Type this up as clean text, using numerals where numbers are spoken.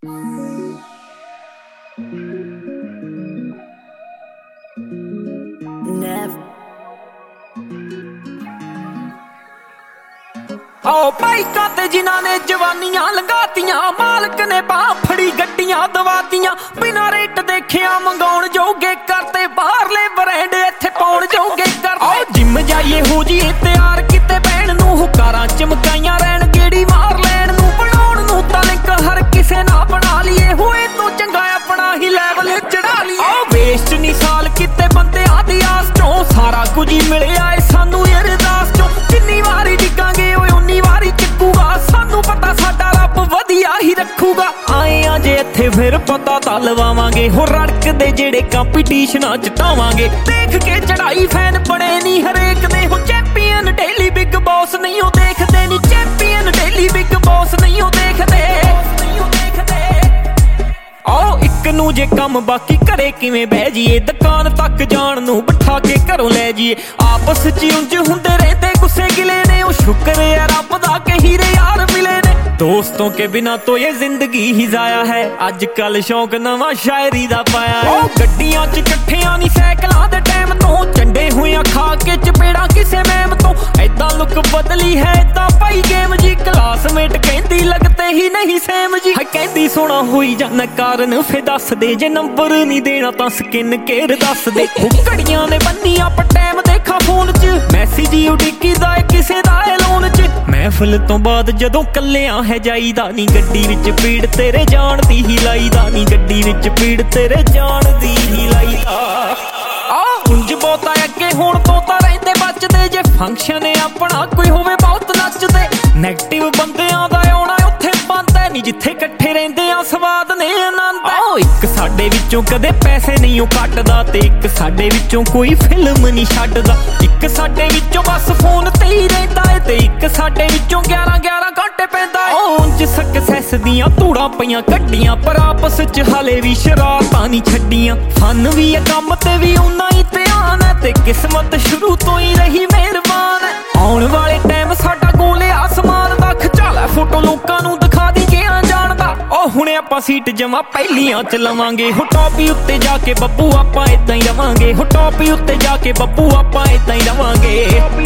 आओ बाइकां ते जिन्हां ने जवानियां लंघातियां, मालक ने बाह फड़ी गड्डियां दवातियां, बिना रेट देखिया मंगाउण जोगे करते, बाहरले ब्रांड इत्थे पाउण जोगे करते। आओ जिम जाइए हो जीए तैयार किते बैण नूं, हुकारां चमकाइयां रहण गेड़ी मार लैण नूं, बनाउण नूं तां लिंक हर किसे ना बना लीए, होए तो चंगा अपना ही लैवल चढ़ा लीए। आओ वेस्ट नी साल किते बंदिआं दी आस चों, सारा कुछ ही मिलिआ ए सानू अरदास चों, जिन्नी वारी डिगांगे ओए वारी चुकूगा, सानू पता साडा रब वधिया ही रखूगा। आए आ जे इत्थे फिर पता तां लवावांगे, हो रड़कदे जेड़े कंपीटीशनां च टावांगे, देख के चढ़ाई फैन बने नी हरेक दे, हो चैंपीयन डेली बिग बॉस नहीं हो देखदे नी, चैंपीयन डेली बिग बॉस नहीं हो देखदे। आओ इक नूं जे कम बाकी घरे किवें बह जीए, दुकान तक जाण नूं बिठा के घरों लै जीए, आपस च उंज हुंदे रहते गुस्से गिले ने, ओ शुक्र है रब दा के हीरे यार मिले ने। दोस्तों के बिना तो ये जिंदगी ही जाया है, अजकल शौक नवां शायरी दा पाया है। ओ गड्डियां च कट्ठियां नी सैकलां दे टाइम तो, चंडे होइयां खा के चपेड़ा किसे मैम तो, ऐदां लुक बदली है ऐदां भाई गेम जी, क्लासमेट कहंदी लगते ही नहीं सेम जी, कहंदी सोना होई जाना कारण फे दस दे, जे नंबर नहीं देना तां स्किन केयर दस दे। घड़ियां ने बन्नियां पर टाइम देखा फोन च, मैसेज ही उडिकी दा किसे दा लोन च, महफिल तो बाद जदों कल्लियां है जाईदा नी, गड्डी विच पीड़ तेरे जान दी ही लाईदा नी, गड्डी विच पीड़ तेरे जान दी ही लाईदा। उंज बहुता अगे हुण तो तां रहिंदे बचदे, जे फंक्शन अपना कोई होवे बहुत नचदे, नैगेटिव बंदियां दा आउणा उत्थे बंद है नी, जिथे इकट्ठे रहिंदे आ स्वाद ने आनंद है। ओ इक साडे विचों कदे पैसे नहीं ओ कटदा, ते इक साडे विचों कोई फिल्म नहीं छड्डदा, इक साडे विचों बस फोन ते ही रहिंदा है, ते इक साडे विचों 11-11 घंटे पैंदा है। ओ उंज सक्सैस दियां धूड़ां पईयां कड्डियां, पर आपस च हाले भी शरारतां नहीं छड्डियां, फन भी है कम ते भी उन्ना ही ध्यान है, ते किस्मत शुरू तो ही रही मेहरबान है। आउण वाले टाइम साडा गोल है आसमान दा, खचाला फोटो लोकां नूं दिखा दी के जाणदा, ओ हुणे आपां सीट जमा पहलियां च लवांगे, हो टॉपी उत्ते जाके बब्बू आपां इदां ही रवांगे, हो टॉपी उत्ते जाके बब्बू आपां इदां ही रवांगे।